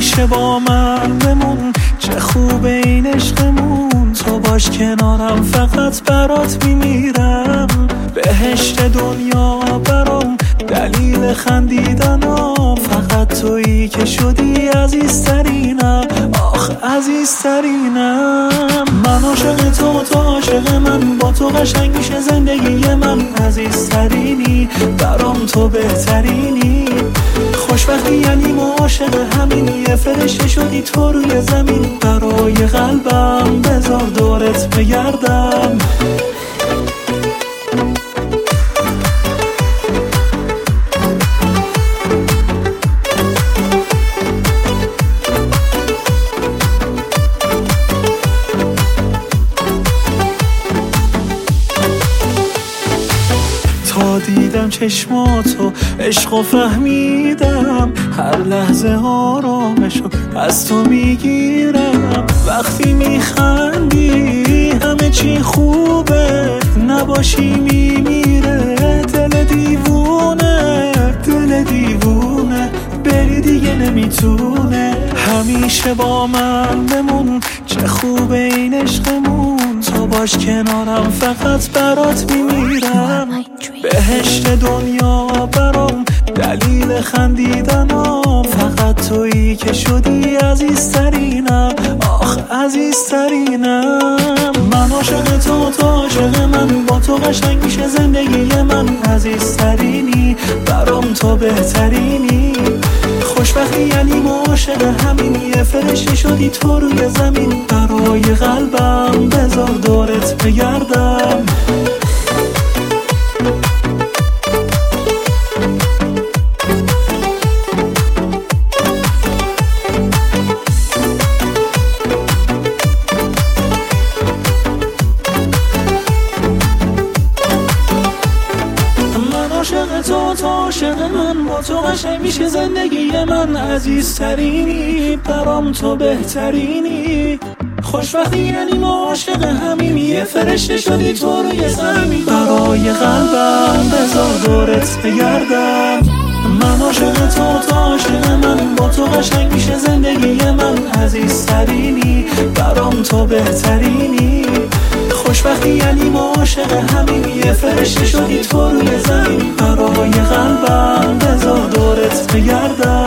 همیشه با من بمون، چه خوبه این عشقمون. تو باش کنارم فقط برات میمیرم، بهشت دنیا برام دلیل خندیدنم. فقط تویی که شدی عزیزترینم، آخ عزیزترینم. من عاشق تو عاشق من، با تو قشنگ میشه زندگی من. عزیزترینی برام تو بهترینی، خوشبختی یعنی ما عاشق همین. یه فرشته شدی تو روی زمین، برای قلبم بذار دورت بگردم. تا دیدم چشماتو عشقو فهمیدم، هر لحظه آرامشو از تو میگیرم. وقتی میخندی همه چی خوبه، نباشی میمیره دل دیوونه. دل دیوونه بری دیگه نمیتونه. همیشه با من بمون، چه خوبه این عشقمون. تو باش کنارم فقط برات میمیرم، بهشت دنیا برام دلیل خندیدنم. فقط تویی که شدی عزیزترینم، آخ عزیزترینم. من عاشق تو عاشق من، با تو قشنگ میشه زندگی من. عزیزترینی برام تو بهترینی، خوشبختی یعنی ما عاشق همین. یه فرشته شدی تو روی زمین، برای قلبم بذار دورت بگردم. عاشق تو عاشق من، با تو قشنگ میشه زندگی من. عزیزترینی برام تو بهترینی، خوشبختی یعنی ما عاشق همیم. یه فرشته شدی تو روی زمین، برای قلبم بذار دورت بگردم. من عاشق تو عاشق من، با تو قشنگ میشه زندگی من. عزیزترینی برام تو بهترینی، خوشبختی یعنی ما عاشق همین. یه فرشته شدی تو روی زمین، برای قلبم بذار دورت بگردم.